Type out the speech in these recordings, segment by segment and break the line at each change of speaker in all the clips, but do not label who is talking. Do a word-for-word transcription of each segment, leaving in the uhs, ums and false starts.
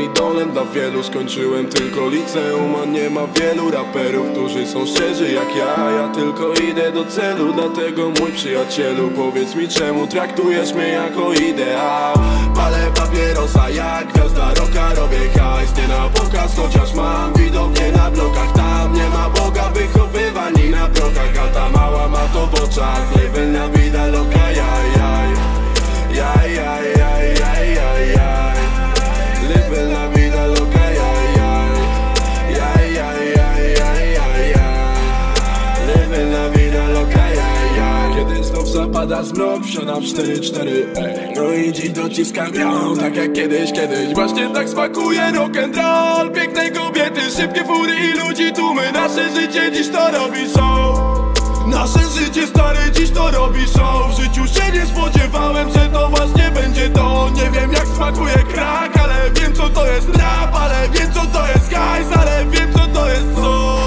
idolem dla wielu. Skończyłem tylko liceum, a nie ma wielu raperów, którzy są szczerzy jak ja. Ja tylko idę do celu, dlatego mój przyjacielu, powiedz mi, czemu traktujesz mnie jako ideał? Palę papierosa jak gwiazda rocka, robię hajs nie na pokaz, chociaż mam widownię na blokach. Tam nie ma Boga, wychowywani na prokach, a ta mała ma to w oczach. Living la vida loca, jaj, jaj. Jaj, jaj, jaj, jaj, jaj, jaj. Living la vida loca, jaj, jaj. Jaj, jaj, jaj, jaj, jaj, jaj. Living la vida loca, jaj, jaj. Kiedy znów zapada zmrok, wsiadam w cztery cztery, ej. No i dziś dociskam ją, tak jak kiedyś, kiedyś. Właśnie tak smakuje rock'n'roll. Piękne kobiety, szybkie fury i ludzi tłumy. Nasze życie dziś to robi show. Nasze życie stare dziś to robi show. W życiu się nie spodziewałem, że to właśnie będzie to. Nie wiem jak smakuje crack, ale wiem co to jest rap. Ale wiem co to jest hajs, ale wiem co to jest sos.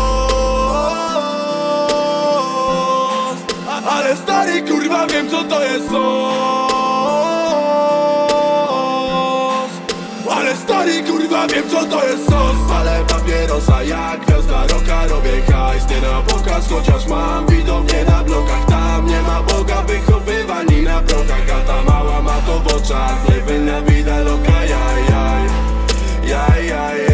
Ale stary kurwa wiem co to jest sos. Ale stary kurwa wiem co to jest sos. Palę papierosa jak gwiazda rocka, robię hajs nie na pokaz, chociaż mam widownię na blokach. Tam nie ma Boga, wychowywani na prokach, a ta mała ma to w oczach. Living la vida loca, jaj, jaj. Jaj, jaj,